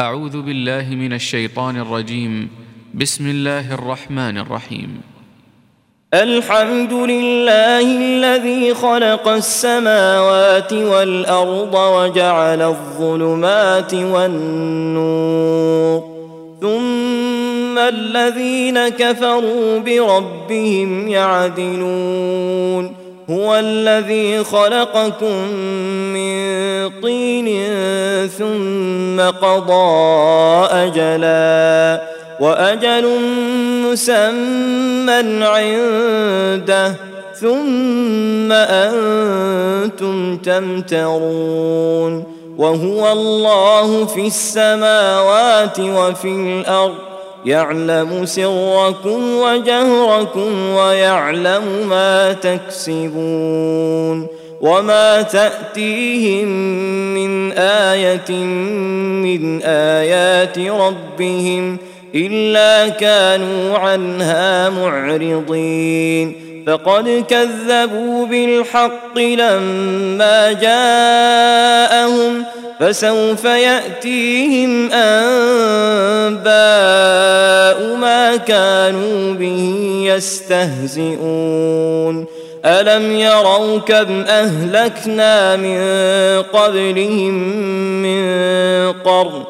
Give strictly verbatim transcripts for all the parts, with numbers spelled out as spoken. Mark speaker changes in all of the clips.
Speaker 1: أعوذ بالله من الشيطان الرجيم. بسم الله الرحمن الرحيم.
Speaker 2: الحمد لله الذي خلق السماوات والأرض وجعل الظلمات والنور، ثم الذين كفروا بربهم يعدلون. هو الذي خلقكم من طين ثم قضى أجلا وأجل مسمى عنده ثم أنتم تمترون. وهو الله في السماوات وفي الأرض، يعلم سركم وجهركم ويعلم ما تكسبون. وما تأتيهم من آية من آيات ربهم إلا كانوا عنها معرضين. فقد كذبوا بالحق لما جاءهم، فسوف يأتيهم أنباء ما كانوا به يستهزئون. ألم يروا كم أهلكنا من قبلهم من قرن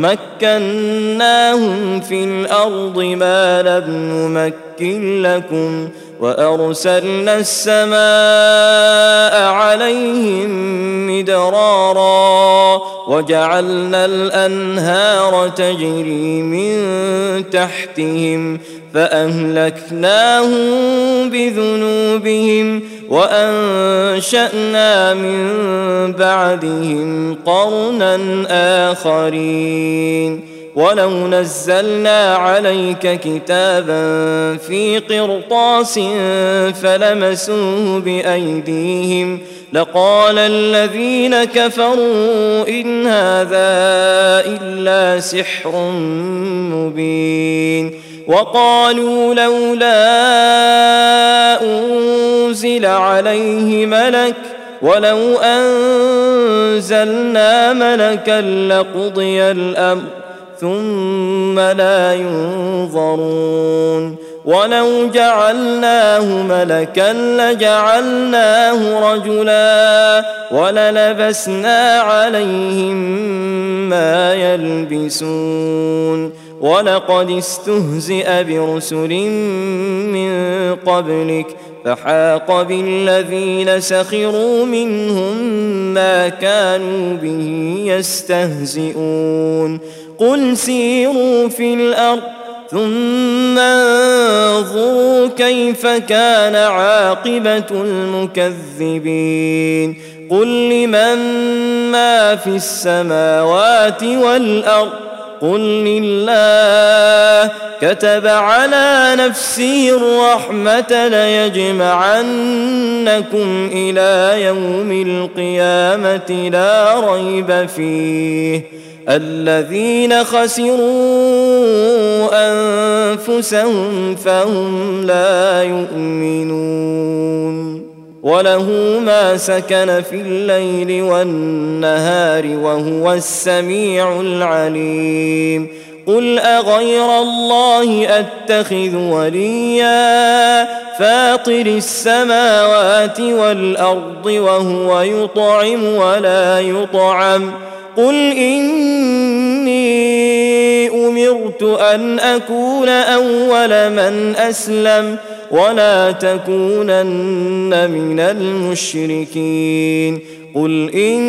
Speaker 2: مكناهم في الأرض ما لم نمكن لكم، وأرسلنا السماء عليهم مدرارا وجعلنا الأنهار تجري من تحتهم فأهلكناهم بذنوبهم وأنشأنا من بعدهم قرنا آخرين. ولو نزلنا عليك كتابا في قرطاس فلمسوه بأيديهم لقال الذين كفروا إن هذا إلا سحر مبين. وقالوا لولا أنزل عليه ملك ولو أنزلنا ملكا لقضي الأمر ثم لا ينظرون. ولو جعلناه ملكا لجعلناه رجلا وللبسنا عليهم ما يلبسون. ولقد استهزئ برسل من قبلك فحاق بالذين سخروا منهم ما كانوا به يستهزئون. قل سيروا في الأرض ثم انظروا كيف كان عاقبة المكذبين. قل لمن ما في السماوات والأرض قل لله كتب على نفسه الرحمة ليجمعنكم إلى يوم القيامة لا ريب فيه. الذين خسروا أنفسهم فهم لا يؤمنون. وله ما سكن في الليل والنهار وهو السميع العليم. قل أغير الله أتخذ وليا فاطر السماوات والأرض وهو يطعم ولا يطعم. قل إني أمرت أن أكون أول من أسلم ولا تكونن من المشركين. قل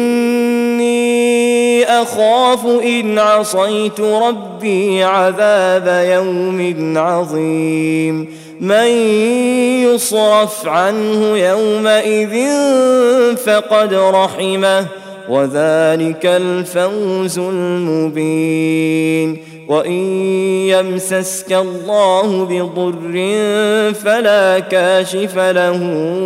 Speaker 2: إني أخاف إن عصيت ربي عذاب يوم عظيم. من يصرف عنه يومئذ فقد رحمه وذلك الفوز المبين. وإن يمسسك الله بضر فلا كاشف له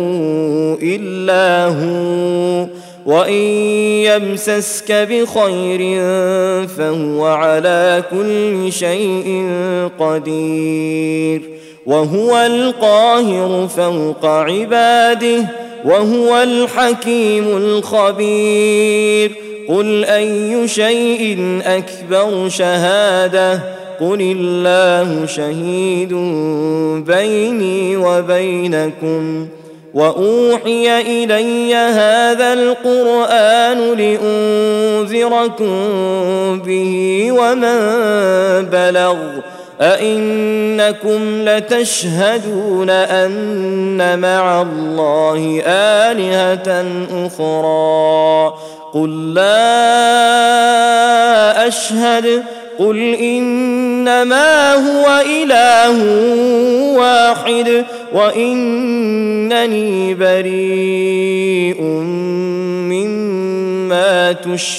Speaker 2: إلا هو، وإن يمسسك بخير فهو على كل شيء قدير. وهو القاهر فوق عباده وهو الحكيم الخبير. قل أي شيء أكبر شهادة قل الله شهيد بيني وبينكم وأوحي إلي هذا القرآن لأنذركم به ومن بلغ أئنكم لتشهدون أن مع الله آلهة أخرى قل لا أشهد قل إنما هو إله واحد وإنني بريء مما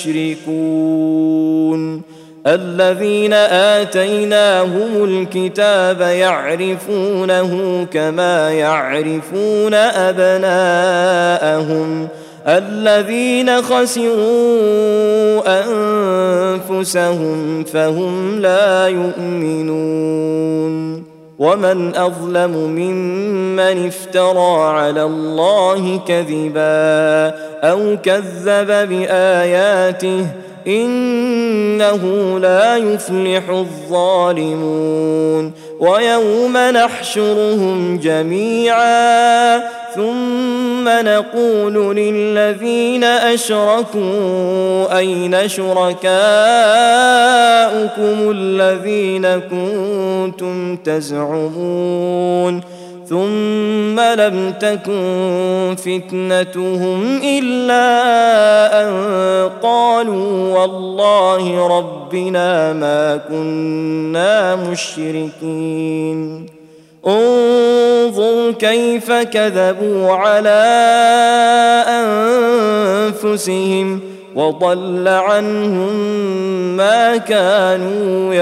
Speaker 2: تشركون الذين آتيناهم الكتاب يعرفونه كما يعرفون أبناءهم الذين خسروا أنفسهم فهم لا يؤمنون ومن أظلم ممن افترى على الله كذبا أو كذب بآياته إنه لا يفلح الظالمون ويوم نحشرهم جميعا ثم نقول للذين أشركوا أين شركاؤكم الذين كنتم تزعمون ثم لم تكن فتنتهم إلا أن قالوا والله ربنا ما كنا مشركين انظر كيف كذبوا على أنفسهم وضل عنهم ما كانوا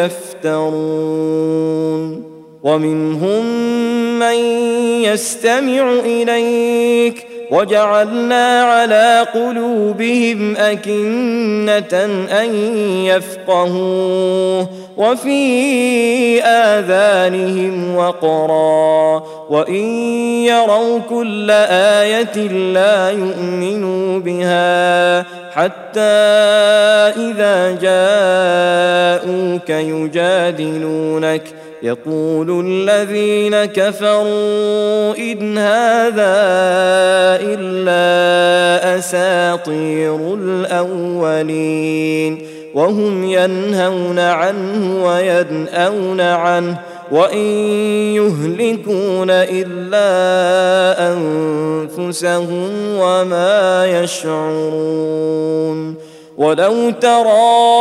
Speaker 2: يفترون ومنهم من يستمع إليك وجعلنا على قلوبهم أكنة أن يفقهوه وفي آذانهم وقرا وإن يروا كل آية لا يؤمنوا بها حتى إذا جاءوك يجادلونك يقول الذين كفروا إن هذا إلا أساطير الأولين وهم ينهون عنه وينأون عنه وإن يهلكون إلا أنفسهم وما يشعرون ولو ترى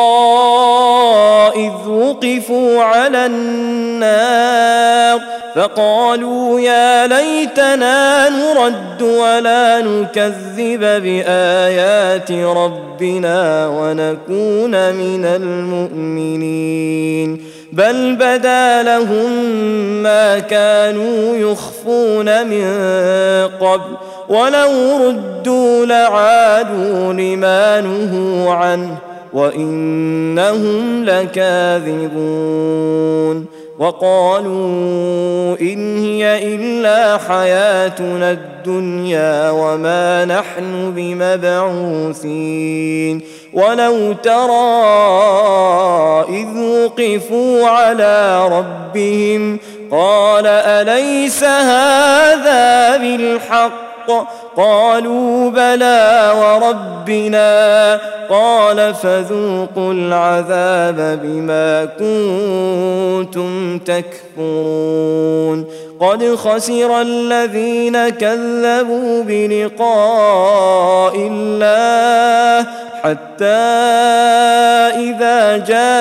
Speaker 2: إذ وقفوا على النار فقالوا يا ليتنا نرد ولا نكذب بآيات ربنا ونكون من المؤمنين بل بدا لهم ما كانوا يخفون من قبل ولو ردوا لعادوا لما نهوا عنه وإنهم لكاذبون وقالوا إن هي إلا حياتنا الدنيا وما نحن بمبعوثين ولو ترى إذ وقفوا على ربهم قال أليس هذا بالحق قالوا بلى وربنا قال فذوقوا العذاب بما كنتم تكفرون قد خسر الذين كذبوا بلقاء الله حتى إذا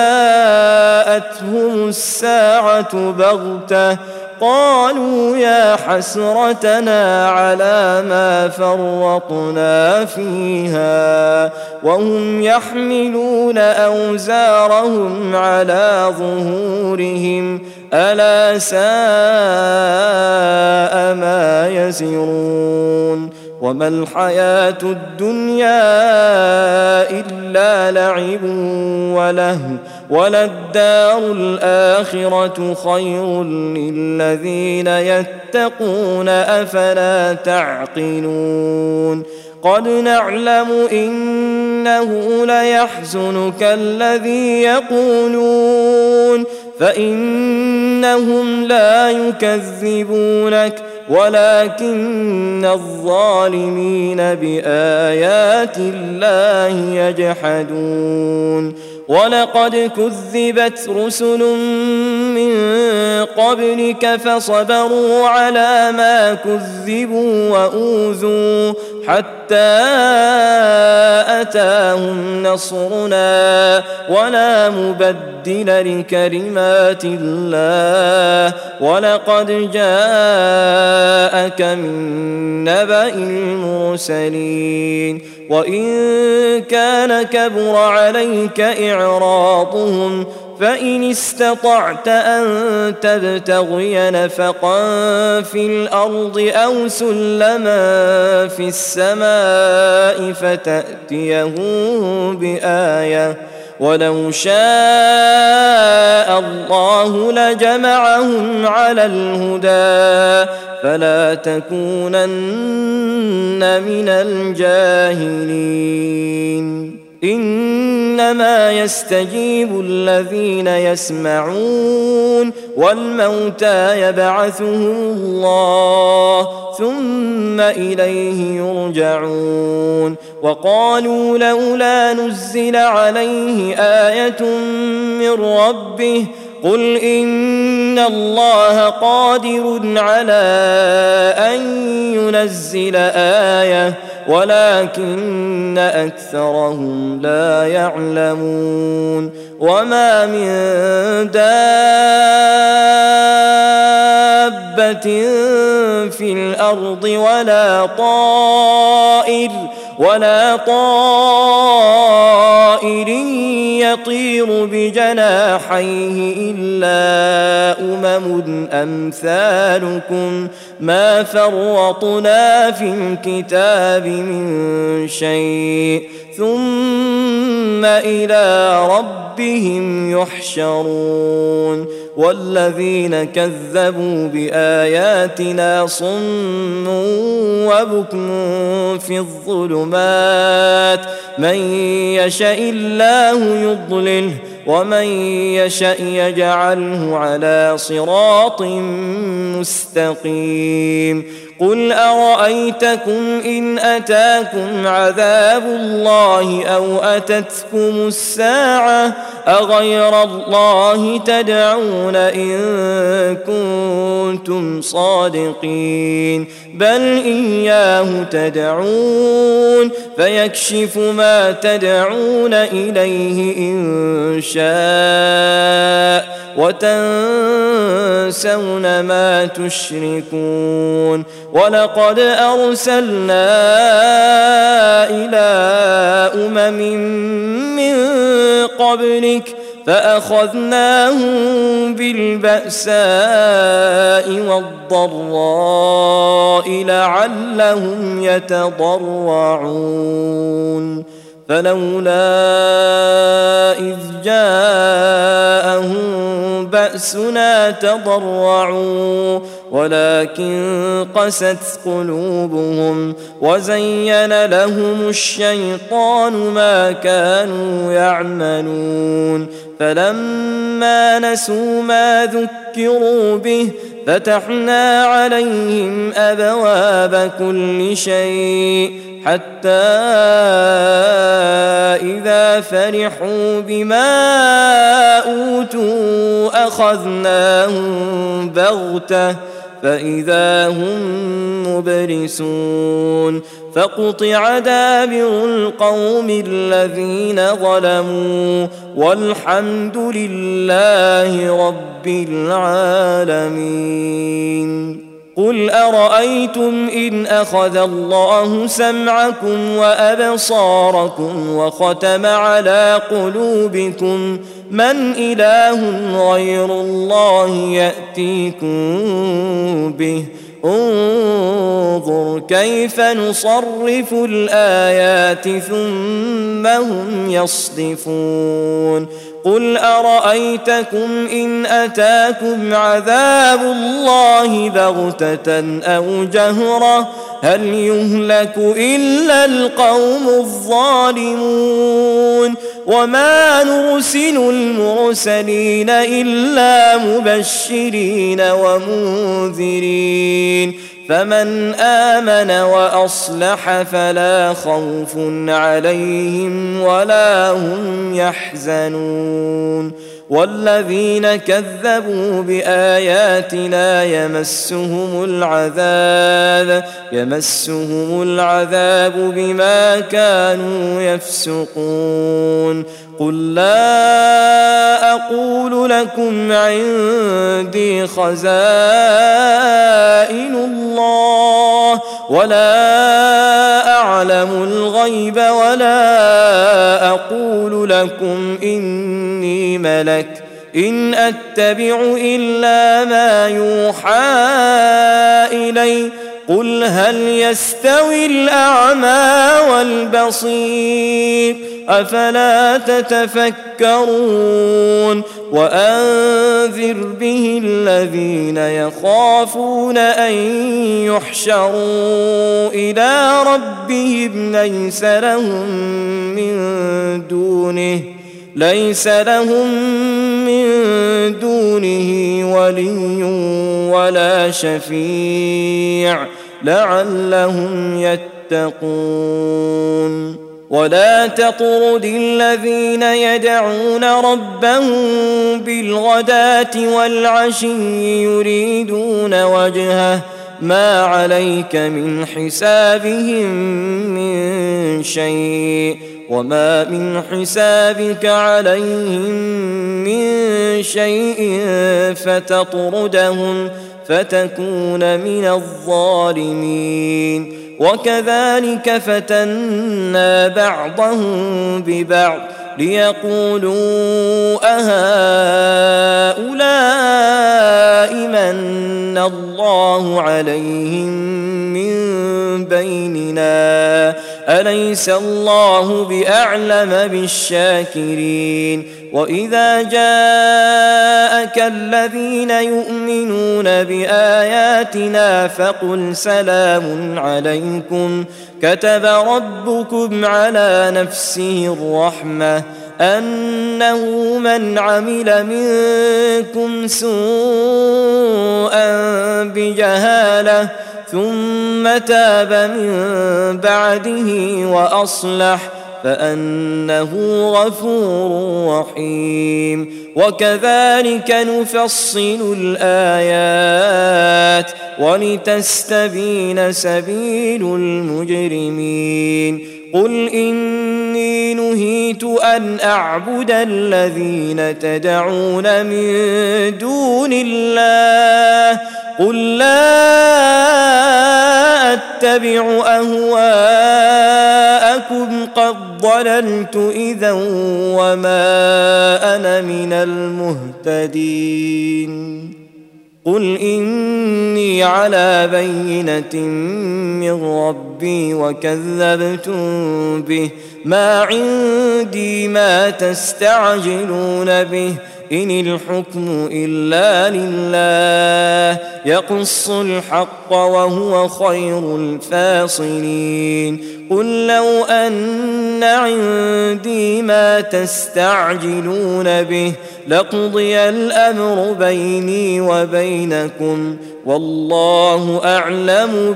Speaker 2: جاءتهم الساعة بغتة قالوا يا حسرتنا على ما فرطنا فيها وهم يحملون أوزارهم على ظهورهم ألا ساء ما يزرون وما الحياة الدنيا إلا لعب ولهو وللدار الآخرة خير للذين يتقون أفلا تعقلون قد نعلم إنه ليحزنك الذي يقولون فإنهم لا يكذبونك ولكن الظالمين بآيات الله يجحدون ولقد كذبت رسل من قبلك فصبروا على ما كذبوا وأوذوا حتى أتاهم نصرنا ولا مبدل لكلمات الله ولقد جاءك من نبأ المرسلين وإن كان كبر عليك إعراضهم فإن استطعت أن تبتغي نفقا في الأرض أو سلما في السماء فتأتيهم بآية ولو شاء الله لجمعهم على الهدى فلا تكونن من الجاهلين إنما يستجيب الذين يسمعون والموتى يبعثهم الله ثم إليه يرجعون وقالوا لولا نزل عليه آية من ربه قل إن الله قادر على أن ينزل آية ولكن أكثرهم لا يعلمون وما من دابة في الأرض ولا طائر ولا طائر يطير بجناحيه إلا أمم أمثالكم ما فرطنا في الكتاب من شيء ثم إلى ربهم يحشرون والذين كذبوا بآياتنا صم وبكم في الظلمات من يشاء الله يضلله ومن يشاء يجعله على صراط مستقيم قل أرأيتكم إن أتاكم عذاب الله أو أتتكم الساعة أغير الله تدعون إن كنتم صادقين بل إياه تدعون فيكشف ما تدعون إليه إن شاء وتنسون ما تشركون ولقد أرسلنا إلى أمم من قبلك فأخذناهم بالبأساء والضراء لعلهم يتضرعون فلولا إذ جاءهم بأسنا تضرعوا ولكن قست قلوبهم وزين لهم الشيطان ما كانوا يعملون فلما نسوا ما ذكروا به فتحنا عليهم أبواب كل شيء حتى إذا فرحوا بما أوتوا أخذناهم بغتة فإذا هم مبلسون فقطع دابر القوم الذين ظلموا والحمد لله رب العالمين قل أرأيتم إن أخذ الله سمعكم وأبصاركم وختم على قلوبكم من إله غير الله يأتيكم به انظر كيف نصرف الآيات ثم هم يصدفون قل أرأيتكم إن أتاكم عذاب الله بغتة أو جهرة هل يهلك إلا القوم الظالمون وما نرسل المرسلين إلا مبشرين ومنذرين فمن آمن وأصلح فلا خوف عليهم ولا هم يحزنون والذين كذبوا بآياتنا يمسهم العذاب يمسهم العذاب بما كانوا يفسقون قل لا أقول لكم عندي خزائن الله ولا أعلم الغيب ولا أقول لكم إني ملك إن أتبع إلا ما يوحى إلي قل هل يستوي الأعمى والبصير أفلا تتفكرون وأنذر به الذين يخافون أن يحشروا إلى ربهم ليس لهم من دونه ليس لهم من دونه ولي ولا شفيع لعلهم يتقون ولا تطرد الذين يدعون ربهم بالغداة والعشي يريدون وجهه ما عليك من حسابهم من شيء وما من حسابك عليهم من شيء فتطردهم فتكون من الظالمين وكذلك فتنا بعضهم ببعض ليقولوا أهؤلاء من الله عليهم من بيننا أليس الله بأعلم بالشاكرين وإذا جاءك الذين يؤمنون بآياتنا فقل سلام عليكم كتب ربكم على نفسه الرحمة أنه من عمل منكم سوءا بجهالة ثم تاب من بعده وأصلح فأنه غفور رحيم وكذلك نفصل الآيات ولتستبين سبيل المجرمين قل إني نهيت أن أعبد الذين تدعون من دون الله قل لا أتبع أهواءكم قد ضللت إذا وما أنا من المهتدين قل إني على بينة من ربي وكذبتم به ما عندي ما تستعجلون به إن الحكم إلا لله يقص الحق وهو خير الفاصلين قل لو أن عندي ما تستعجلون به لقضي الأمر بيني وبينكم والله أعلم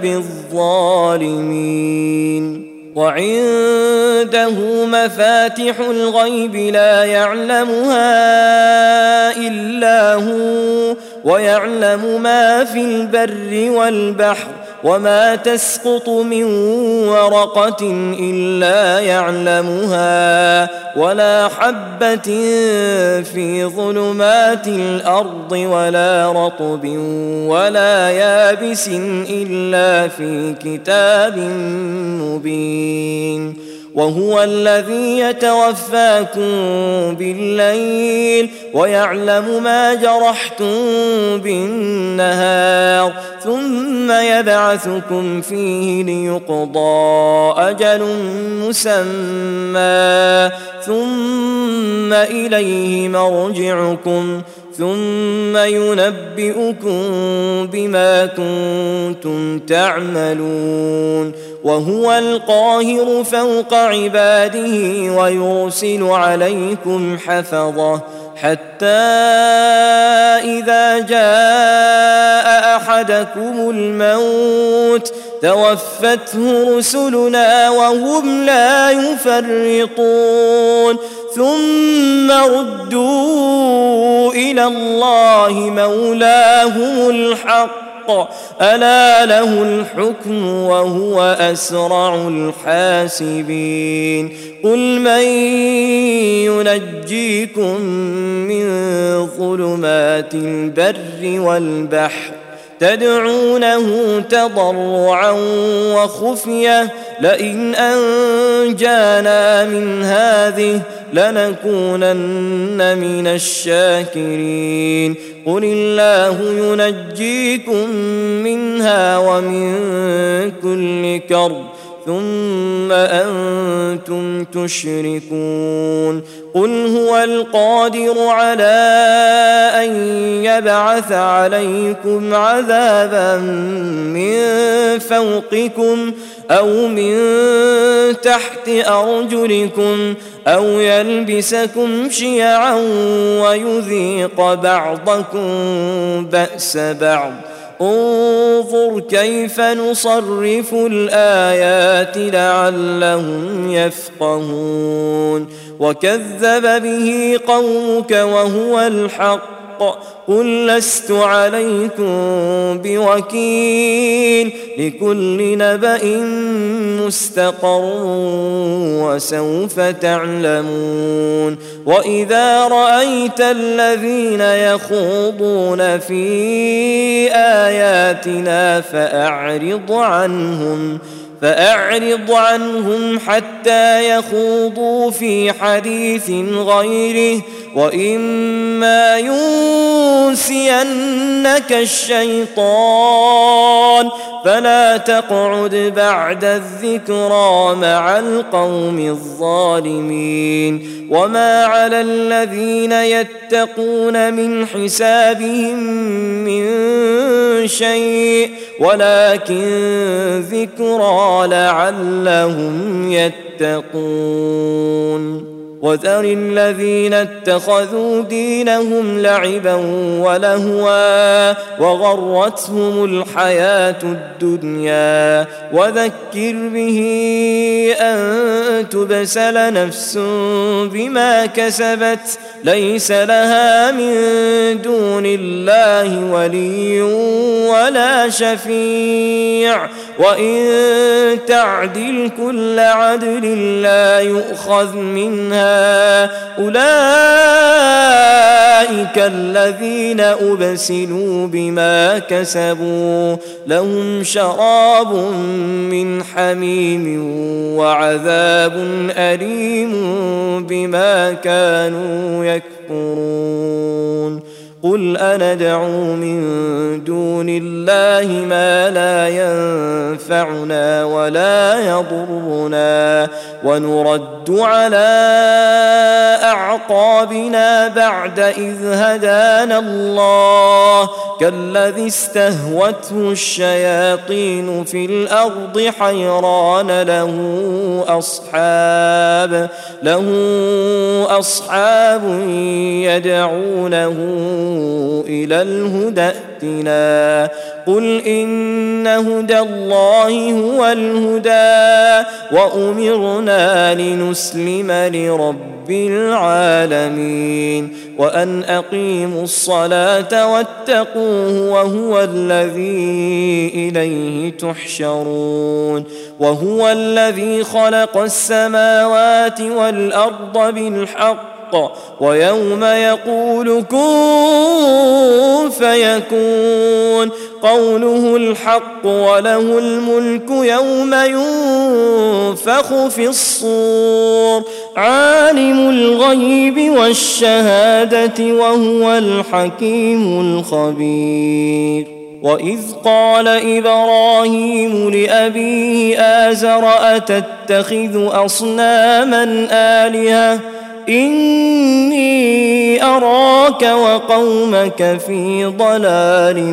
Speaker 2: بالظالمين وعنده مفاتح الغيب لا يعلمها إلا هو ويعلم ما في البر والبحر وما تسقط من ورقة إلا يعلمها ولا حبة في ظلمات الأرض ولا رطب ولا يابس إلا في كتاب مبين وهو الذي يتوفاكم بالليل ويعلم ما جرحتم بالنهار ثم يبعثكم فيه ليقضى أجل مسمى ثم إليه مرجعكم ثم ينبئكم بما كنتم تعملون وهو القاهر فوق عباده ويرسل عليكم حفظه حتى إذا جاء أحدكم الموت توفته رسلنا وهم لا يفرطون ثم ردوا إلى الله مولاهم الحق ألا له الحكم وهو أسرع الحاسبين قل من ينجيكم من ظلمات البر والبحر تدعونه تضرعا وخفية لئن أنجانا من هذه لنكونن من الشاكرين قل الله ينجيكم منها ومن كل كرب ثم أنتم تشركون قل هو القادر على أن يبعث عليكم عذابا من فوقكم أو من تحت أرجلكم أو يلبسكم شيعا ويذيق بعضكم بأس بعض انظر كيف نصرف الآيات لعلهم يفقهون وكذب به قومك وهو الحق قل لست عليكم بوكيل لكل نبأ مستقر وسوف تعلمون وإذا رأيت الذين يخوضون في آياتنا فأعرض عنهم فأعرض عنهم حتى يخوضوا في حديث غيره وإما ينسينك الشيطان فلا تقعد بعد الذكرى مع القوم الظالمين وما على الذين يتقون من حسابهم من شيء ولكن ذكرى لعلهم يتقون وذر الذين اتخذوا دينهم لعبا ولهوا وغرتهم الحياة الدنيا وذكر به أن تبسل نفس بما كسبت ليس لها من دون الله ولي ولا شفيع وإن تعدل كل عدل لا يؤخذ منها أولئك الذين أبسلوا بما كسبوا لهم شراب من حميم وعذاب أليم بما كانوا يكفرون قل أندعو من دون الله ما لا ينفعنا ولا يضرنا ونرد على أعقابنا بعد إذ هدانا الله كالذي استهوته الشياطين في الأرض حيران له أصحاب له أصحاب يدعونه إلى الهدى ائتنا قل إن هدى الله هو الهدى وأمرنا لنسلم لرب العالمين وأن أقيموا الصلاة واتقوه وهو الذي إليه تحشرون وهو الذي خلق السماوات والأرض بالحق ويوم يقول كن فيكون قوله الحق وله الملك يوم ينفخ في الصور عالم الغيب والشهادة وهو الحكيم الخبير. وإذ قال إبراهيم لأبيه آزر أتتخذ أصناما آلهة إني أراك وقومك في ضلال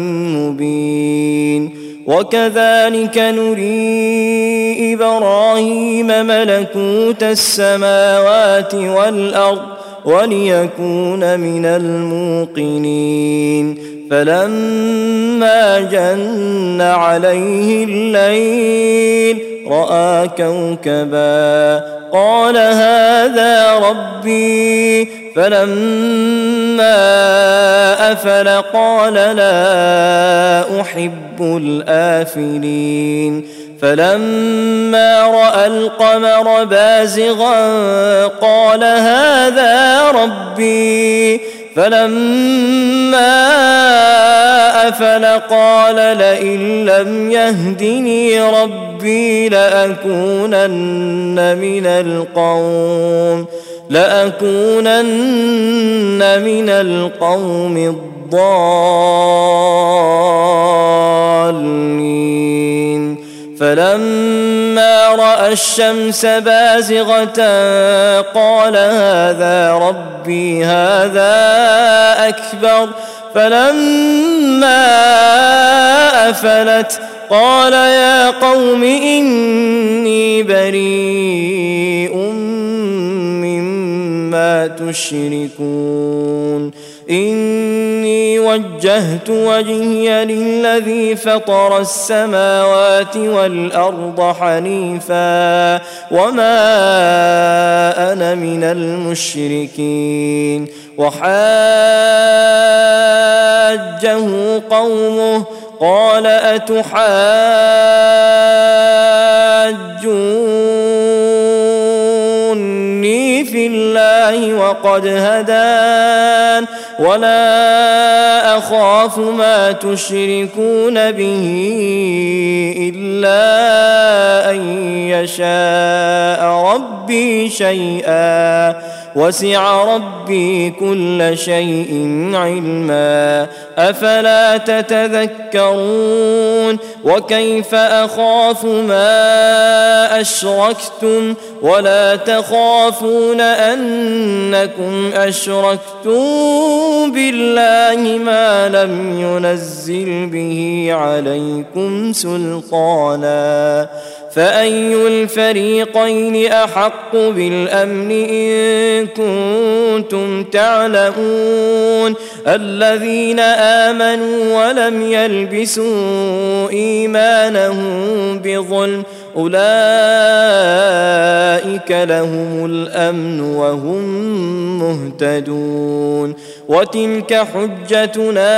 Speaker 2: مبين. وكذلك نري إبراهيم ملكوت السماوات والأرض وليكون من الموقنين. فلما جن عليه الليل رأى كوكبا قال هذا ربي فلما أفل قال لا أحب الآفلين. فلما رأى القمر بازغا قال هذا ربي فلما أفل قال لئن لم يهدني ربي لأكونن من القوم لأكونن من القوم الضالين. فلما رأى الشمس بازغة قال هذا ربي هذا أكبر. فلما أفلت قال يا قوم إني بريء مما تشركون إني وجهت وجهي للذي فطر السماوات والأرض حنيفا وما أنا من المشركين. وحاجه قومه قال أتحاجوني في الله وقد هدان ولا أخاف ما تشركون به إلا أن يشاء ربي شيئا وسع ربي كل شيء علما أفلا تتذكرون. وكيف أخاف ما أشركتم ولا تخافون أنكم أشركتم بالله ما لم ينزل به عليكم سلطانا فأي الفريقين أحق بالأمن إن كنتم تعلمون. الذين آمنوا ولم يلبسوا إيمانهم بظلم أولئك لهم الأمن وهم مهتدون. وتلك حجتنا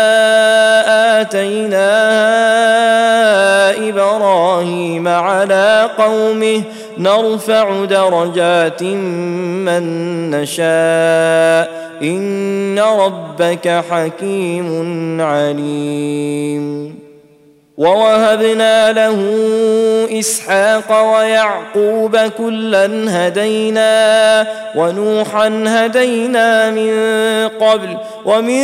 Speaker 2: آتيناها إبراهيم على قومه نرفع درجات من نشاء إن ربك حكيم عليم. ووهبنا له إسحاق ويعقوب كلا هدينا ونوحا هدينا من قبل ومن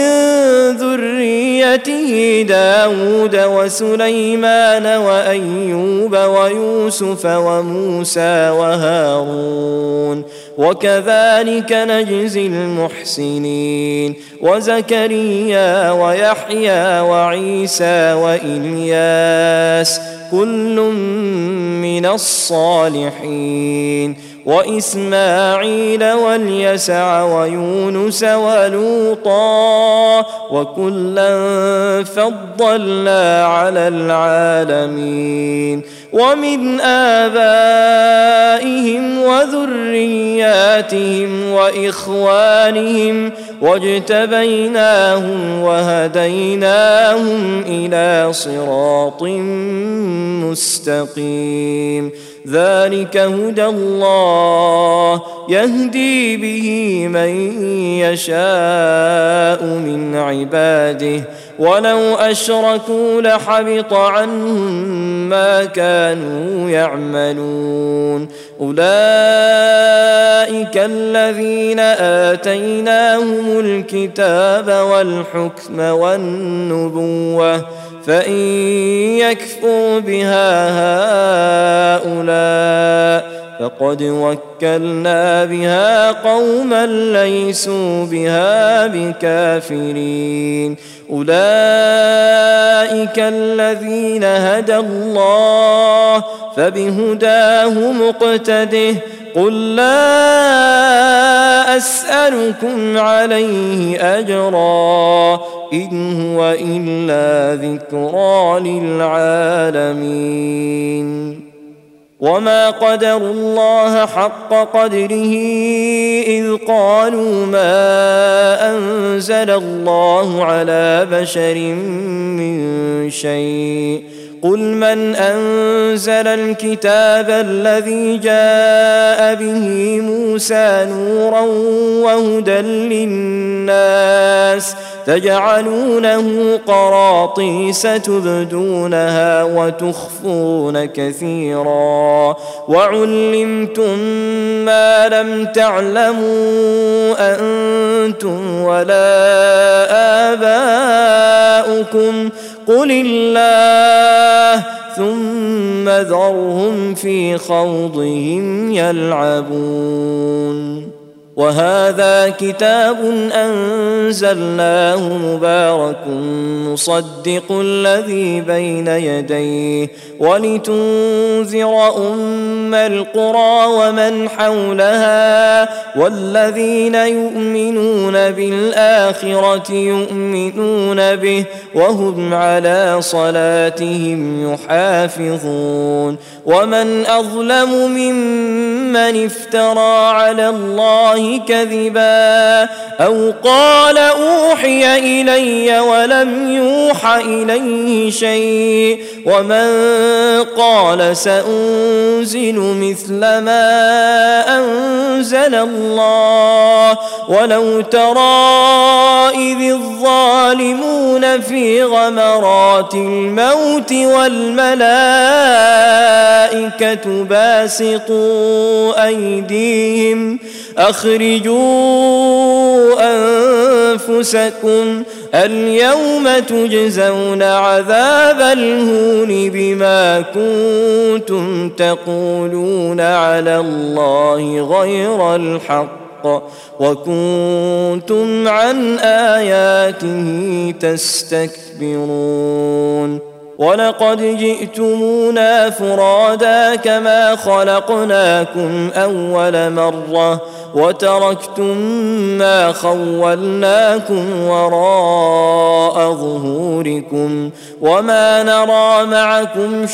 Speaker 2: ذريته داود وسليمان وأيوب ويوسف وموسى وهارون وكذلك نجزي المحسنين. وزكريا ويحيى وعيسى وإلياس كل من الصالحين وإسماعيل واليسع ويونس ولوطا وكلا فضلنا على العالمين. ومن آبائهم وذرياتهم وإخوانهم واجتبيناهم وهديناهم إلى صراط مستقيم. ذلك هدى الله يهدي به من يشاء من عباده ولو أشركوا لحبط عنهم ما كانوا يعملون أولئك الذين آتيناهم الكتاب والحكم والنبوة فإن يكفر بها هؤلاء فقد وكلنا بها قوما ليسوا بها بكافرين أولئك الذين هدى الله فبهداه مقتده قل لا أسألكم عليه أجرا إن هو إلا ذكرى للعالمين وما قدروا الله حق قدره إذ قالوا ما أنزل الله على بشر من شيء قل من أنزل الكتاب الذي جاء به موسى نورا وهدى للناس تجعلونه قراطيس تبدونها وتخفون كثيرا وعلمتم ما لم تعلموا أنتم ولا آباؤكم قل الله ثم ذرهم في خوضهم يلعبون وهذا كتاب أنزلناه مبارك مصدق الذي بين يديه ولتنذر أم القرى ومن حولها والذين يؤمنون بالآخرة يؤمنون به وهم على صلاتهم يحافظون ومن أظلم ممن افترى على الله كذبا أو قال أوحي إلي ولم يوح إليه شيء ومن قال سأنزل مثل ما أنزل الله ولو ترى إذ الظالمون في غمرات الموت والملائكة باسطوا أيديهم أخرجوا أنفسكم اليوم تجزون عذاب الهون بما كنتم تقولون على الله غير الحق وكنتم عن آياته تستكبرون ولقد جئتمونا فرادا كما خلقناكم أول مرة وتركتم ما خولناكم وراء ظهوركم وما نرى معكم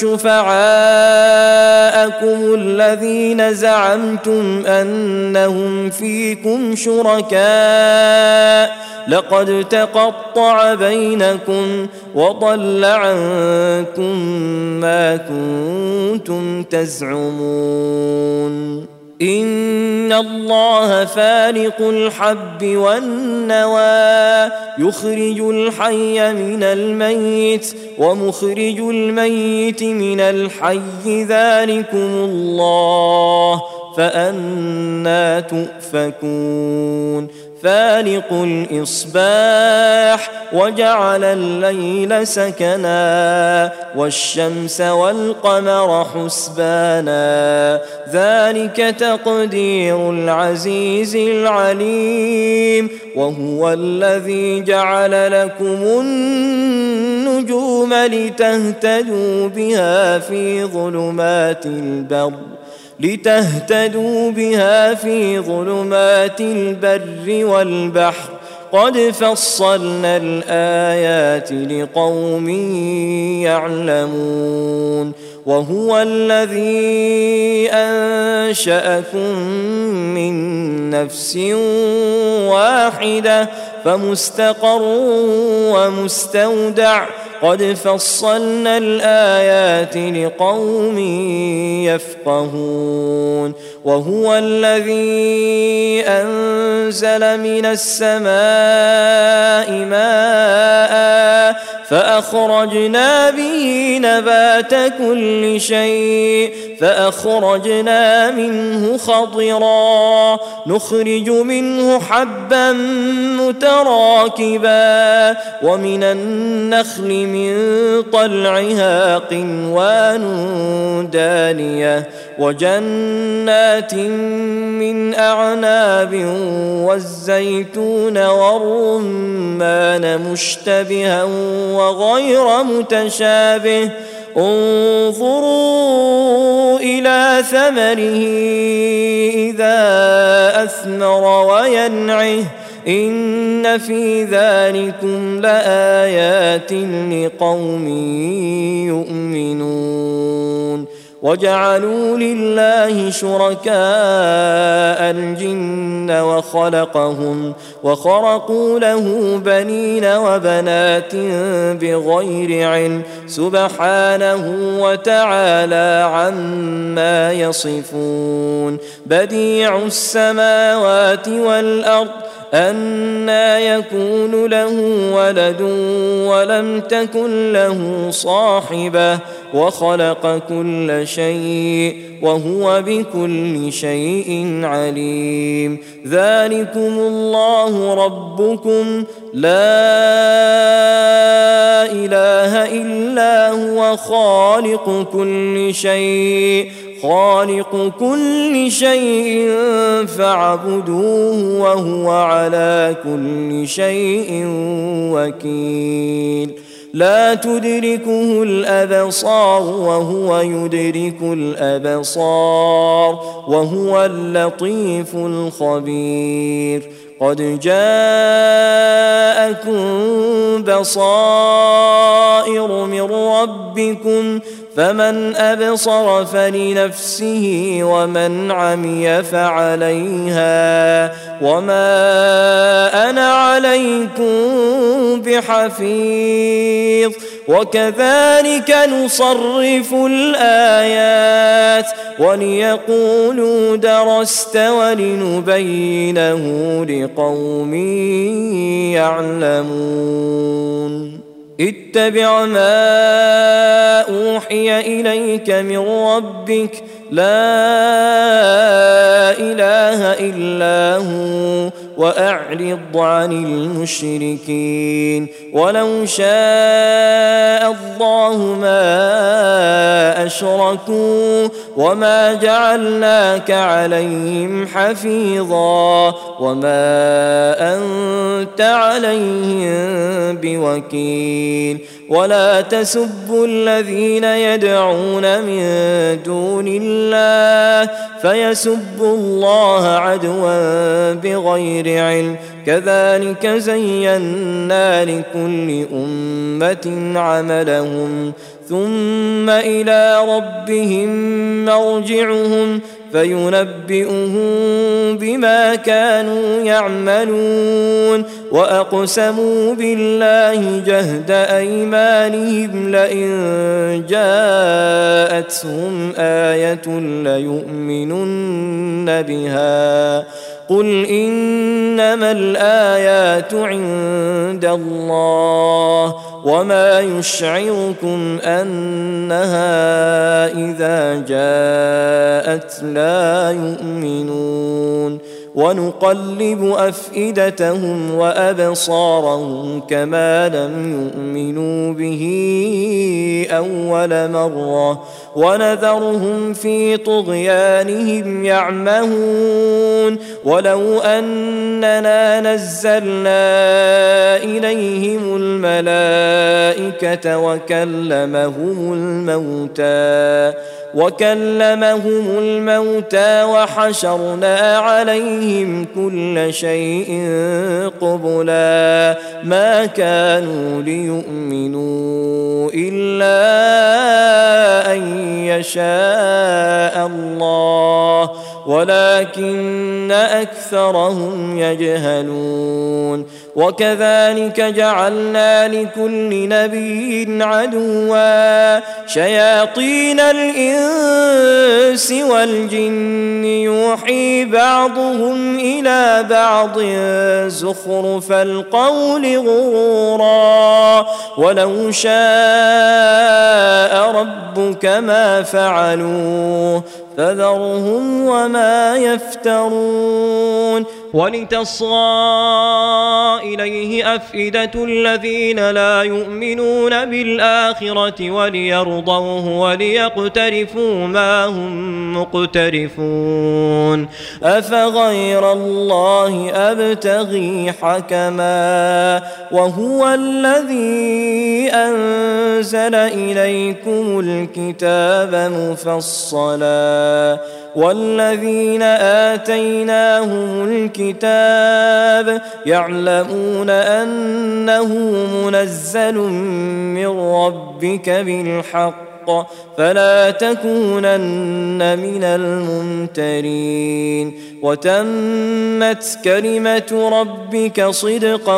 Speaker 2: شفعاءكم الذين زعمتم أنهم فيكم شركاء لقد تقطع بينكم وضل عنكم ما كنتم تزعمون إن الله فالق الحب والنوى يخرج الحي من الميت ومخرج الميت من الحي ذلكم الله فأنى تؤفكون فالق الإصباح وجعل الليل سكنا والشمس والقمر حسبانا ذلك تقدير العزيز العليم وهو الذي جعل لكم النجوم لتهتدوا بها في ظلمات البر لتهتدوا بها في ظلمات البر والبحر قد فصلنا الآيات لقوم يعلمون وهو الذي أنشأكم من نفس واحدة فمستقر ومستودع قد فصلنا الآيات لقوم يفقهون وهو الذي أنزل من السماء ماء فأخرجنا به نبات كل شيء فأخرجنا منه خضرا نخرج منه حبا متراكبا ومن النخل من طلعها قنوان دانية وجنات من أعناب والزيتون والرمان مشتبها وغير متشابه انظروا إلى ثمره إذا أثمر وينعه إن في ذلكم لآيات لقوم يؤمنون وجعلوا لله شركاء الجن وخلقهم وخرقوا له بنين وبنات بغير علم سبحانه وتعالى عما يصفون بديع السماوات والأرض أنى يكون له ولد ولم تكن له صاحبة وخلق كل شيء وهو بكل شيء عليم ذلكم الله ربكم لا إله إلا هو خالق كل شيء خالق كل شيء فاعبدوه وهو على كل شيء وكيل لا تدركه الأبصار وهو يدرك الأبصار وهو اللطيف الخبير قد جاءكم بصائر من ربكم فمن أبصر فلنفسه ومن عمي فعليها وما أنا عليكم بحفيظ وكذلك نصرف الآيات وليقولوا درست ولنبينه لقوم يعلمون اتبع ما أوحي إليك من ربك لا إله إلا هو وأعرض عن المشركين ولو شاء الله ما أشركوا وما جعلناك عليهم حفيظا وما أنت عليهم بوكيل ولا تسبوا الذين يدعون من دون الله فيسبوا الله عدوا بغير علم كذلك زينا لكل أمة عملهم ثم إلى ربهم مرجعهم فينبئهم بما كانوا يعملون وأقسموا بالله جهد أيمانهم لئن جاءتهم آية ليؤمنن بها قل إنما الآيات عند الله وما يشعركم أنها إذا جاءت لا يؤمنون ونقلب أفئدتهم وأبصارهم كما لم يؤمنوا به أول مرة ونذرهم في طغيانهم يعمهون ولو أننا نزلنا إليهم الملائكة وكلمهم الموتى وكلمهم الموتى وحشرنا عليهم كل شيء قبلا ما كانوا ليؤمنوا إلا أن يشاء الله ولكن أكثرهم يجهلون وكذلك جعلنا لكل نبي عدوا شياطين الإنس والجن يوحي بعضهم إلى بعض زخرف القول غرورا ولو شاء ربك ما فعلوه فذرهم وما يفترون ولتصغى إليه أفئدة الذين لا يؤمنون بالآخرة وليرضوه وليقترفوا ما هم مقترفون أفغير الله أبتغي حكما وهو الذي أنزل إليكم الكتاب مفصلا والذين آتيناهم الكتاب يعلمون أنه منزل من ربك بالحق فلا تكونن من الممترين وتمت كلمة ربك صدقا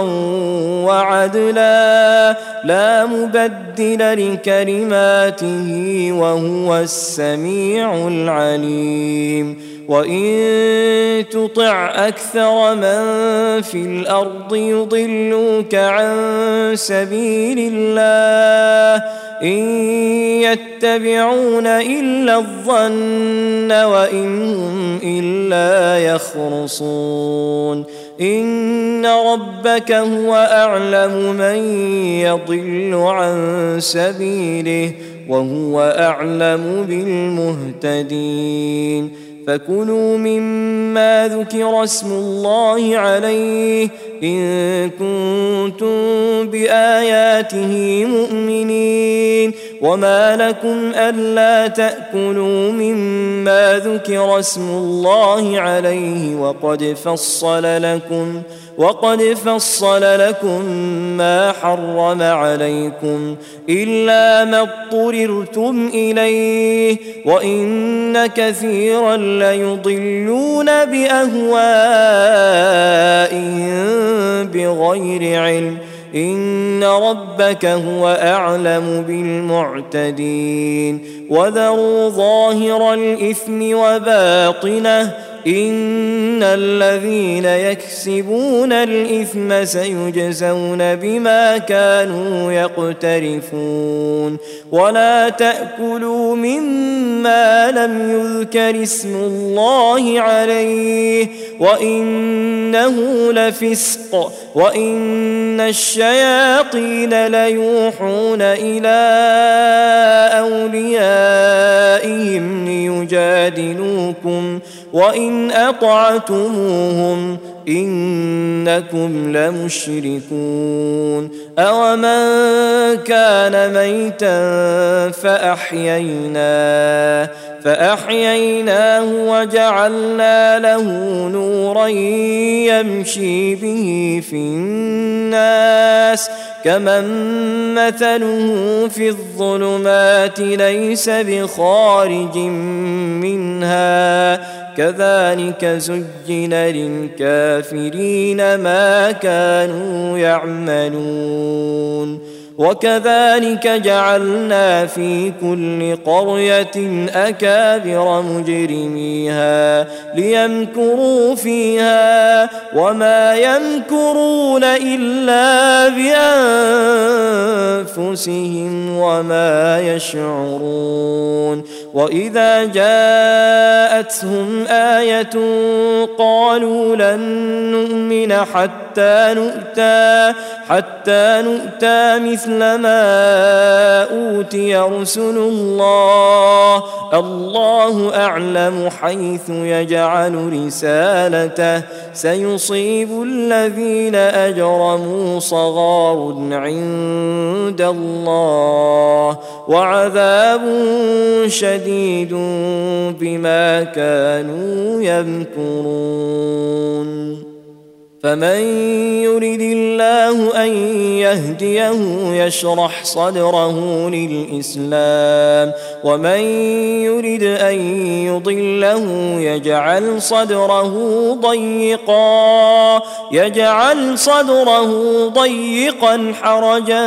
Speaker 2: وعدلا لا مبدل لكلماته وهو السميع العليم وإن تطع أكثر من في الأرض يضلوك عن سبيل الله إن يتبعون إلا الظن وإن هم إلا يخرصون إن ربك هو أعلم من يضل عن سبيله وهو أعلم بالمهتدين فكلوا مما ذكر اسم الله عليه إن كنتم بآياته مؤمنين وما لكم ألا تأكلوا مما ذكر اسم الله عليه وقد فصل لكم وقد فصل لكم ما حرم عليكم إلا ما اضطررتم إليه وإن كثيرا ليضلون بأهوائهم بغير علم إن ربك هو أعلم بالمعتدين وذروا ظاهر الإثم وباطنه إن الذين يكسبون الإثم سيجزون بما كانوا يقترفون ولا تأكلوا مما لم يذكر اسم الله عليه وإنه لفسق وإن الشياطين ليوحون إلى أوليائهم ليجادلوكم وإن أطعتموهم إنكم لمشركون أومن كان ميتا فأحييناه فأحييناه وجعلنا له نورا يمشي به في الناس كمن مثله في الظلمات ليس بخارج منها كذلك زين للكافرين ما كانوا يعملون وكذلك جعلنا في كل قرية أكابر مجرميها ليمكروا فيها وما يمكرون إلا بأنفسهم وما يشعرون وإذا جاءتهم آية قالوا لن نؤمن حتى نؤتى حتى نؤتى مثل ما أوتي رسل الله الله أعلم حيث يجعل رسالته سيصيب الذين أجرموا صغار عند الله وعذاب شديد بما كانوا يمكرون فمن يرد الله أن يهديه يشرح صدره للإسلام ومن يرد أن يضله يجعل صدره ضيقا يجعل صدره ضيقا حرجا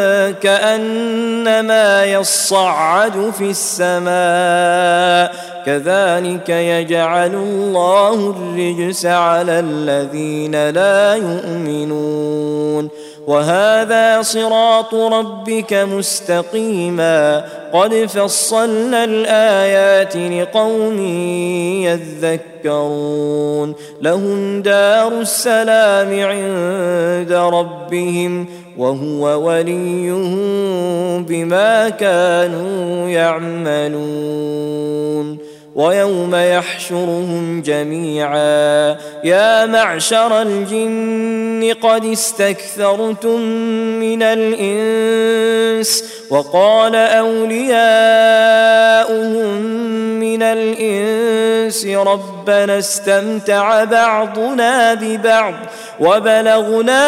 Speaker 2: كأنما يصعد في السماء كذلك يجعل الله الرجس على الذين لا يؤمنون وهذا صراط ربك مستقيما قد فصلنا الآيات لقوم يذكرون لهم دار السلام عند ربهم وهو وليهم بما كانوا يعملون ويوم يحشرهم جميعا يا معشر الجن قد استكثرتم من الإنس وقال أولياؤهم من الإنس ربنا استمتع بعضنا ببعض وبلغنا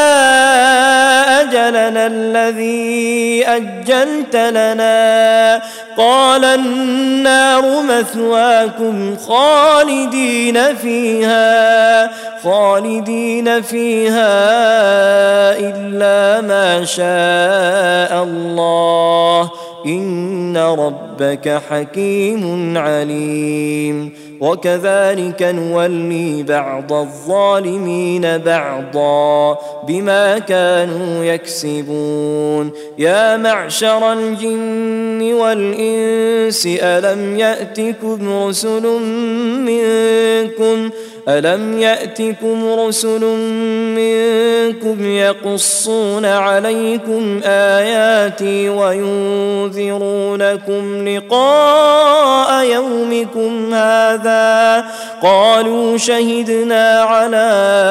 Speaker 2: أجلنا الذي أجلت لنا قال النار مثواكم خالدين فيها خالدين فيها إلا ما شاء الله إن ربك حكيم عليم وكذلك نولي بعض الظالمين بعضا بما كانوا يكسبون يا معشر الجن والإنس ألم يأتكم رسل منكم ألم يأتكم رسل منكم يقصون عليكم آياتي وينذرونكم لقاء يومكم هذا قالوا شهدنا على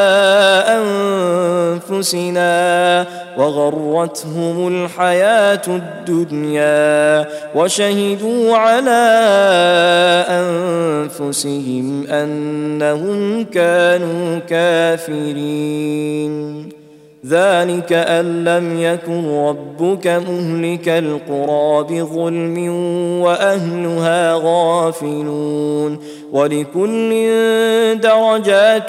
Speaker 2: أنفسنا وغرتهم الحياة الدنيا وشهدوا على أنفسهم أنهم كانوا كافرين ذلك أن لم يكن ربك مهلك القرى بظلم وأهلها غافلون ولكل درجات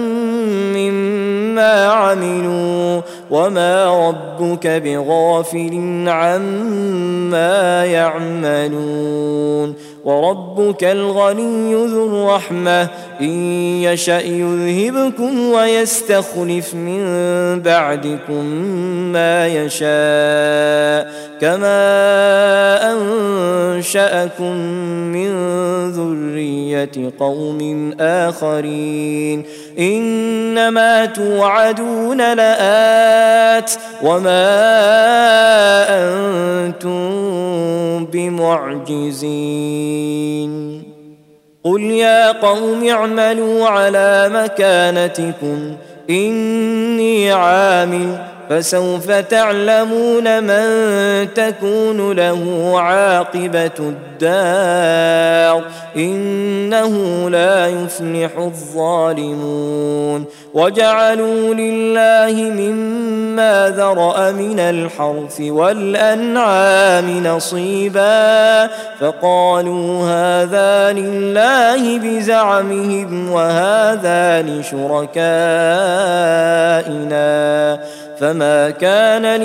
Speaker 2: مما عملوا وما ربك بغافل عما يعملون وربك الغني ذو الرحمة إن يشأ يذهبكم ويستخلف من بعدكم ما يشاء كما أنشأكم من ذرية قوم آخرين إنما توعدون لآت وما أنتم بمعجزين قل يا قوم اعملوا على مكانتكم إني عامل فسوف تعلمون من تكون له عاقبة الدار إنه لا يفلح الظالمون وجعلوا لله مما ذرأ من الحرث والأنعام نصيبا فقالوا هذا لله بزعمهم وهذا لشركائنا فما كان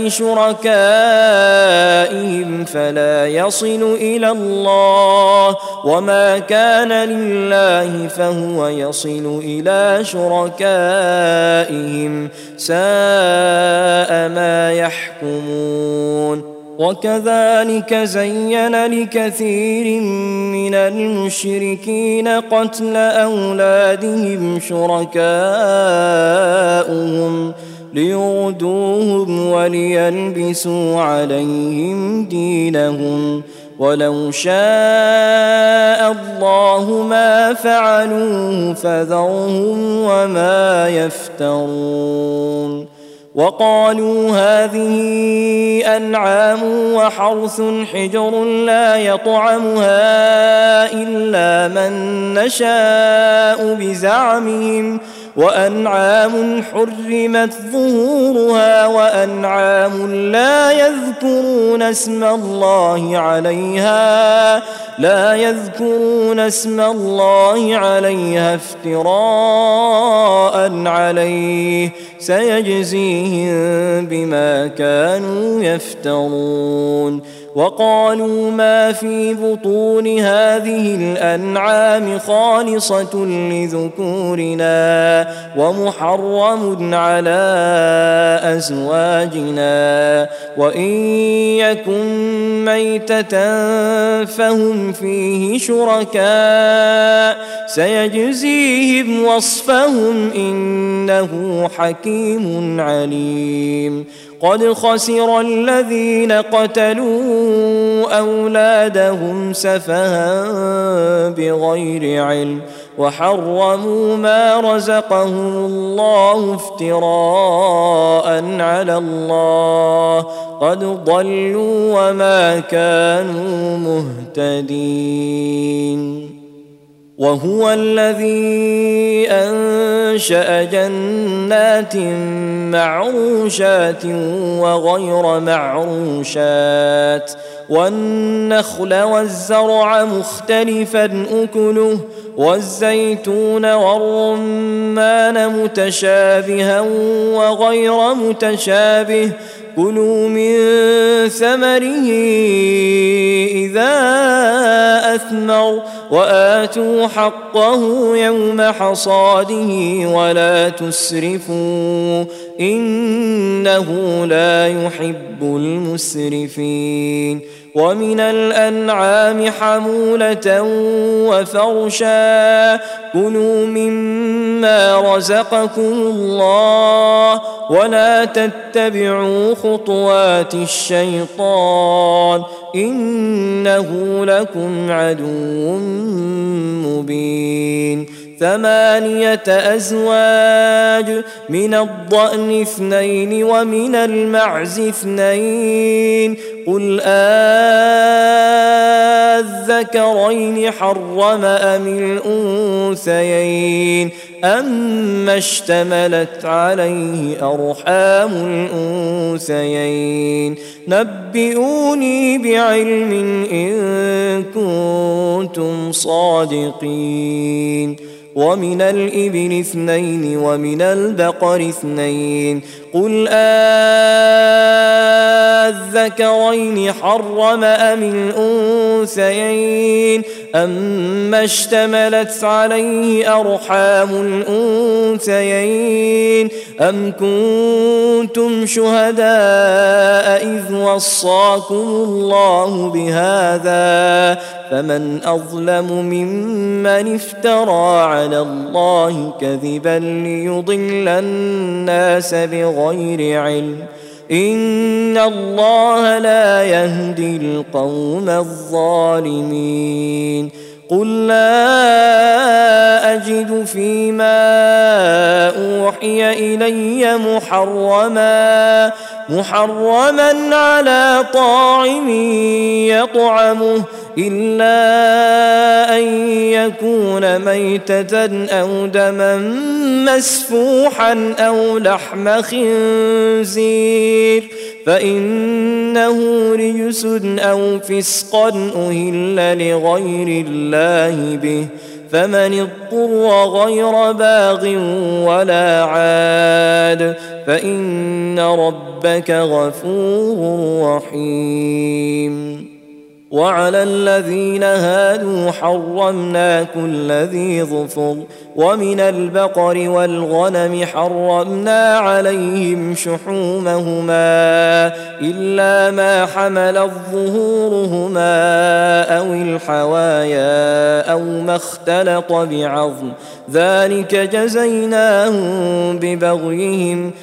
Speaker 2: لشركائهم فلا يصل إلى الله وما كان لله فهو يصل إلى شركائهم ساء ما يحكمون وكذلك زين لكثير من المشركين قتل أولادهم شركاؤهم ليردوهم وليلبسوا عليهم دينهم ولو شاء الله ما فعلوه فذرهم وما يفترون وقالوا هذه أنعام وحرث حجر لا يطعمها إلا من نشاء بزعمهم وأنعام حرمت ظهورها وأنعام لا يذكرون اسم الله عليها لا يذكرون اسم الله عليها افتراء عليه سيجزيهم بما كانوا يفترون. وقالوا ما في بطون هذه الأنعام خالصة لذكورنا ومحرم على أزواجنا وإن يكن ميتة فهم فيه شركاء سيجزيهم وصفهم إنه حكيم عليم. قد خسر الذين قتلوا أولادهم سفها بغير علم وحرموا ما رزقهم الله افتراء على الله قد ضلوا وما كانوا مهتدين. وهو الذي أنشأ جنات معروشات وغير معروشات والنخل والزرع مختلفا أكله والزيتون والرمان متشابها وغير متشابه كلوا من ثمره إذا أثمر وآتوا حقه يوم حصاده ولا تسرفوا إنه لا يحب المسرفين. ومن الأنعام حمولة وفرشا كلوا مما رزقكم الله ولا تتبعوا خطوات الشيطان إنه لكم عدو مبين. ثمانية أزواج من الضأن اثنين ومن المعز اثنين قل أذكرين حرم أم الأنثيين أما اشتملت عليه أرحام الأنثيين نبئوني بعلم إن كنتم صادقين. ومن الإبل اثنين ومن البقر اثنين قل أذكرين حرم أم الأنثيين أما اشتملت عليه أرحام الأنثيين أم كنتم شهداء إذ وصاكم الله بهذا فمن أظلم ممن افترى على الله كذبا ليضل الناس بغير علم إن الله لا يهدي القوم الظالمين. قل لا أجد فيما أوحي إلي محرما محرما على طاعم يطعمه إلا أن يكون ميتة أو دما مسفوحا أو لحم خنزير فإنه رجس أو فسقا أهل لغير الله به فمن اضطر غير باغ ولا عاد فإن ربك غفور رحيم. وعلى الذين هادوا حرمنا كل ذي ظفر ومن البقر والغنم حرمنا عليهم شحومهما إلا ما حملت ظهورهما أو الحوايا أو ما اختلط بعظم ذلك جزيناهم ببغيهم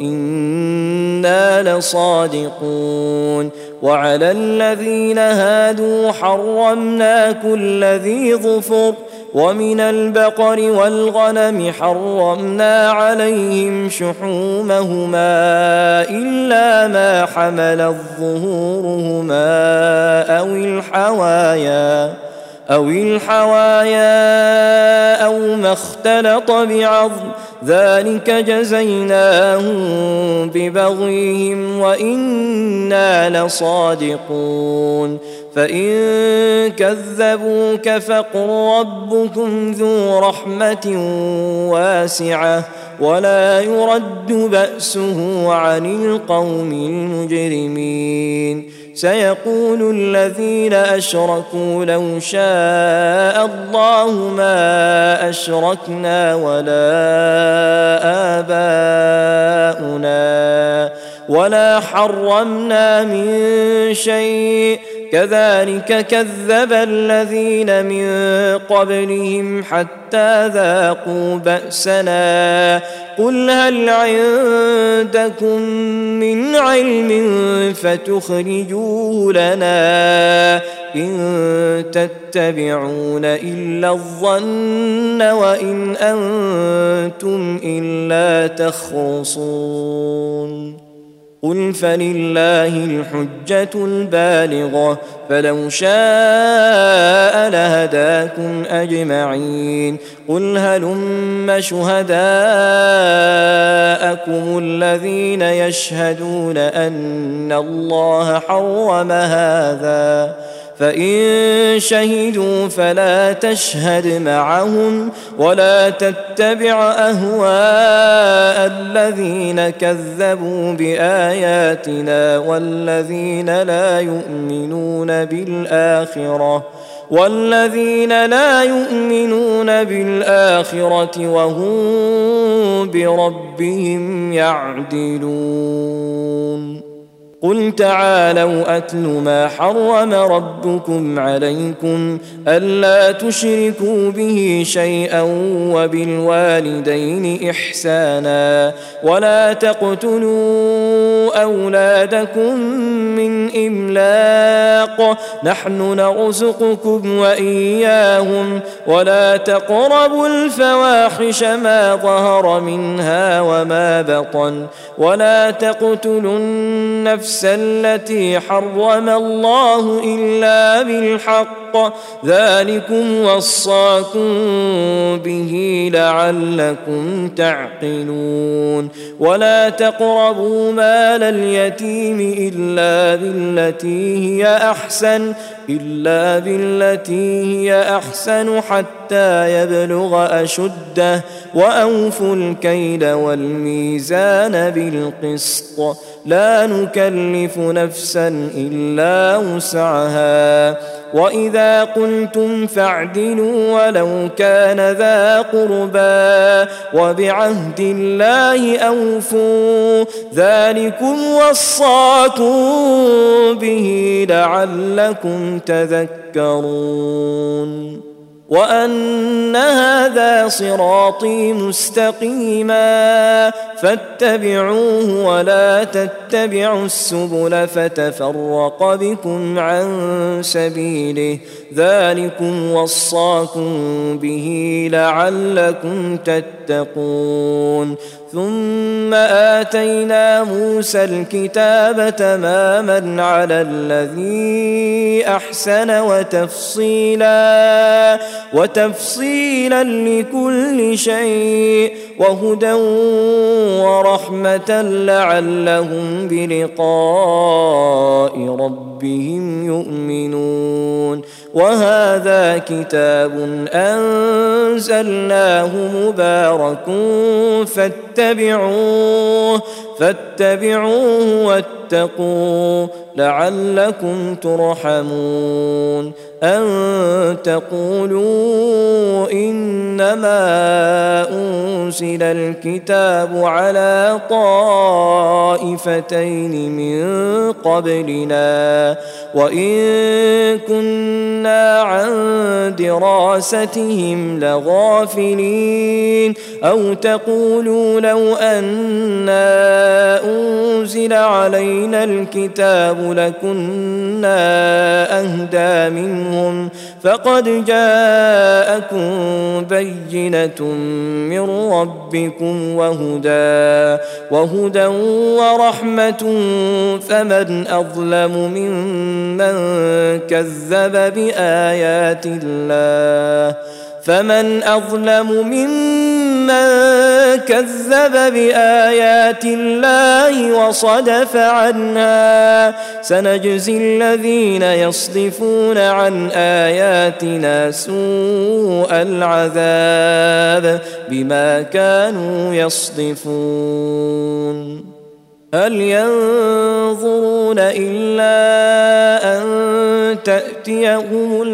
Speaker 2: وإنا لصادقون. وعلى الذين هادوا حرمنا كل ذي ظفر ومن البقر والغنم حرمنا عليهم شحومهما إلا ما حملت ظهورهما أو الحوايا أو الحوايا أو ما اختلط بعظم ذلك جزيناهم ببغيهم وإنا لصادقون فإن كذبوك فقل ربكم ذو رحمة واسعة ولا يرد بأسه عن القوم المجرمين سيقول الذين أشركوا لو شاء الله ما أشركنا ولا آباؤنا ولا حرمنا من شيء كذلك كذب الذين من قبلهم حتى ذاقوا بأسنا قل هل عندكم من علم فتخرجوه لنا إن تتبعون إلا الظن وإن أنتم إلا تخرصون قل فلله الحجة البالغة فلو شاء لهداكم أجمعين قل هلم شهداءكم الذين يشهدون أن الله حرم هذا فإن شهدوا فلا تشهد معهم ولا تتبع أهواء الذين كذبوا بآياتنا والذين لا يؤمنون بالآخرة والذين لا يؤمنون بالآخرة وهم بربهم يعدلون قل تعالوا أتل ما حرم ربكم عليكم ألا تشركوا به شيئا وبالوالدين إحسانا ولا تقتلوا أولادكم من إملاق نحن نرزقكم وإياهم ولا تقربوا الفواحش ما ظهر منها وما بطن ولا تقتلوا النفس التي حرم الله إلا بالحق ذلكم وصاكم به لعلكم تعقلون ولا تقربوا مال اليتيم إلا بالتي هي أحسن إلا بالتي هي أحسن حتى يبلغ أشده وأوفوا الكيل والميزان بالقسط لا نكلف نفسا إلا وسعها وإذا قلتم فاعدلوا ولو كان ذا قربى وبعهد الله أوفوا ذلكم وصاكم به لعلكم تذكرون وأن هذا صراطي مستقيما فاتبعوه ولا تتبعوا السبل فتفرق بكم عن سبيله ذلكم وصاكم به لعلكم تتقون ثم آتينا موسى الكتاب تماما على الذي أحسن وتفصيلا وتفصيلا لكل شيء وهدى ورحمة لعلهم بلقاء ربهم يؤمنون وهذا كتاب أنزلناه مبارك فاتبعوه فاتبعوه واتقوا لعلكم ترحمون أن تقولوا إنما أنزل الكتاب على طائفتين من قبلنا وإن كنا عن دراستهم لغافلين أو تقولوا لو أنا أنزل نزل علينا الكتاب لكنا أهدى منهم فقد جاءكم بينة من ربكم وهدى وهدى ورحمة فمن أظلم ممن كذب بآيات الله فمن أظلم ممن كذب بآيات الله وصدف عنها سنجزي الذين يصدفون عن آياتنا سوء العذاب بما كانوا يصدفون هل ينظرون إلا أن تأتيهم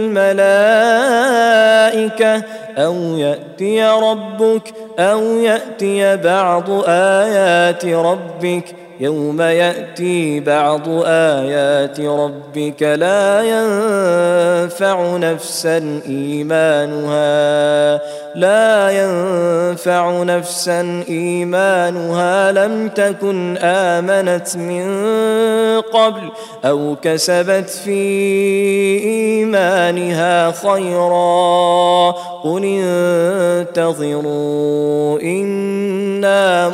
Speaker 2: الملائكة أو يأتي ربك أو يأتي بعض آيات ربك يوم يأتي بعض آيات ربك لا ينفع نفسا إيمانها لا ينفع نفسا إيمانها لم تكن آمنت من قبل أو كسبت في إيمانها خيرا قل انتظروا إنا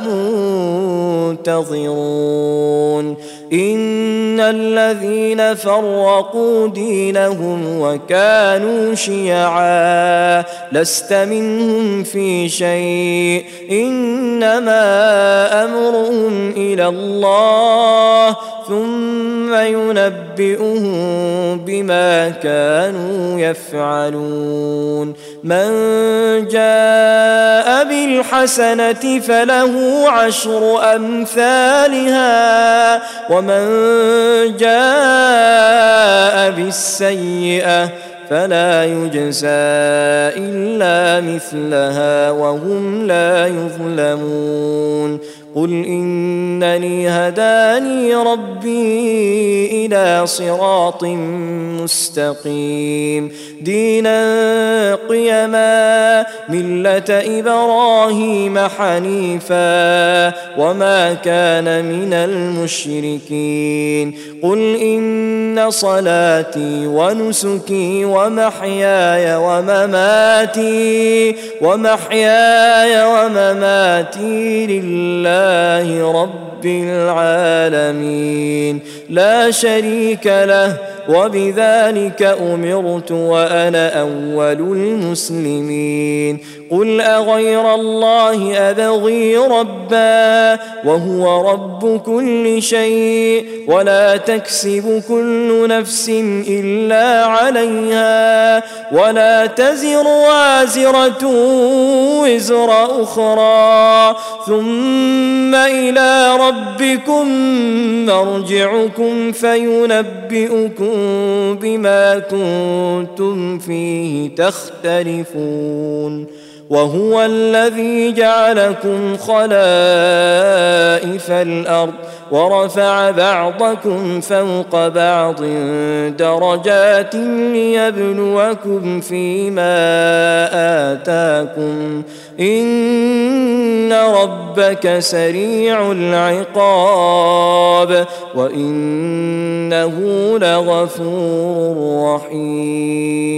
Speaker 2: منتظرون إن الذين فرقوا دينهم وكانوا شيعا لست منهم في شيء إنما أمرهم إلى الله ثم ينبئهم بما كانوا يفعلون من جاء بالحسنة فله عشر أمثالها ومن جاء بالسيئة فلا يجزى إلا مثلها وهم لا يظلمون قل إنني هداني ربي إلى صراط مستقيم دينا قيما ملة إبراهيم حنيفا وما كان من المشركين قل إن صلاتي ونسكي ومحياي ومماتي ومحياي ومماتي لله رب العالمين لا شريك له وبذلك أمرت وأنا أول المسلمين قل أغير الله أبغي ربا وهو رب كل شيء ولا تكسب كل نفس إلا عليها ولا تزر وازرة وزر أخرى ثم إلى ربكم مرجعكم فينبئكم بما كنتم فيه تختلفون وهو الذي جعلكم خلائف الأرض ورفع بعضكم فوق بعض درجات ليبلوكم فيما آتاكم إن ربك سريع العقاب وإنه لغفور رحيم